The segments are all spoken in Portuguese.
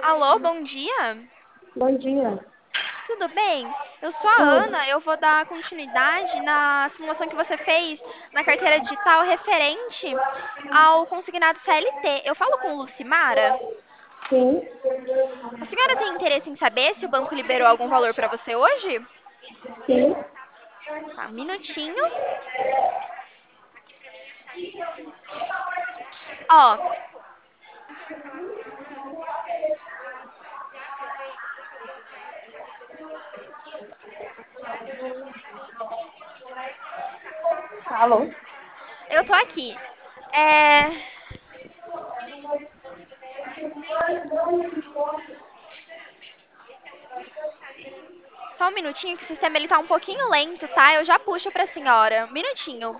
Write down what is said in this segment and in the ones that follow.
Alô, bom dia. Bom dia. Tudo bem? Eu sou a Tudo. Ana. Eu vou dar continuidade na simulação que você fez na carteira digital referente ao consignado CLT. Eu falo com Lucimara. Sim, A senhora tem interesse em saber se o banco liberou algum valor para você hoje? sim. Tá, um minutinho. Ó, Alô? eu tô aqui. É... Só um minutinho que o sistema ele tá um pouquinho lento, tá? Eu já puxo pra senhora. Um minutinho.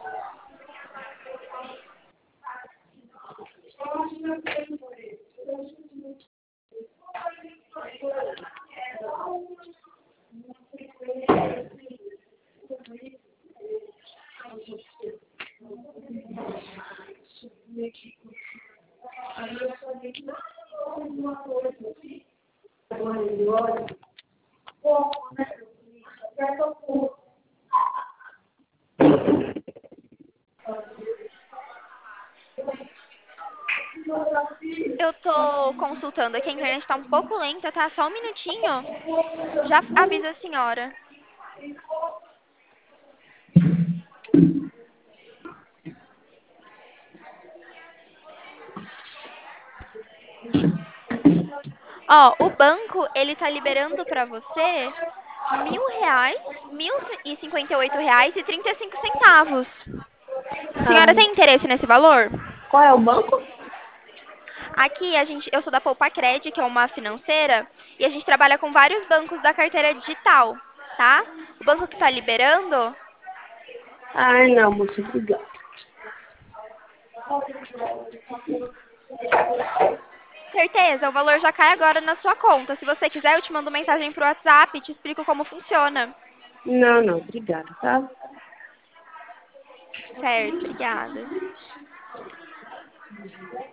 Eu tô consultando aqui, a internet tá um pouco lenta, tá? Só um minutinho. Já avisa a senhora. Ó, o banco, ele tá liberando pra você R$ 1.000, R$ 1.058 e 35 centavos. A senhora Ah, tem interesse nesse valor? qual é o banco? Aqui eu sou da Poupacred, que é uma financeira, e a gente trabalha com vários bancos da carteira digital, tá? O banco que tá liberando, Ai, não, muito obrigada. certeza, o valor já cai agora na sua conta. Se você quiser, eu te mando mensagem pro WhatsApp e te explico como funciona. Não, não, obrigada, tá? Certo, obrigada.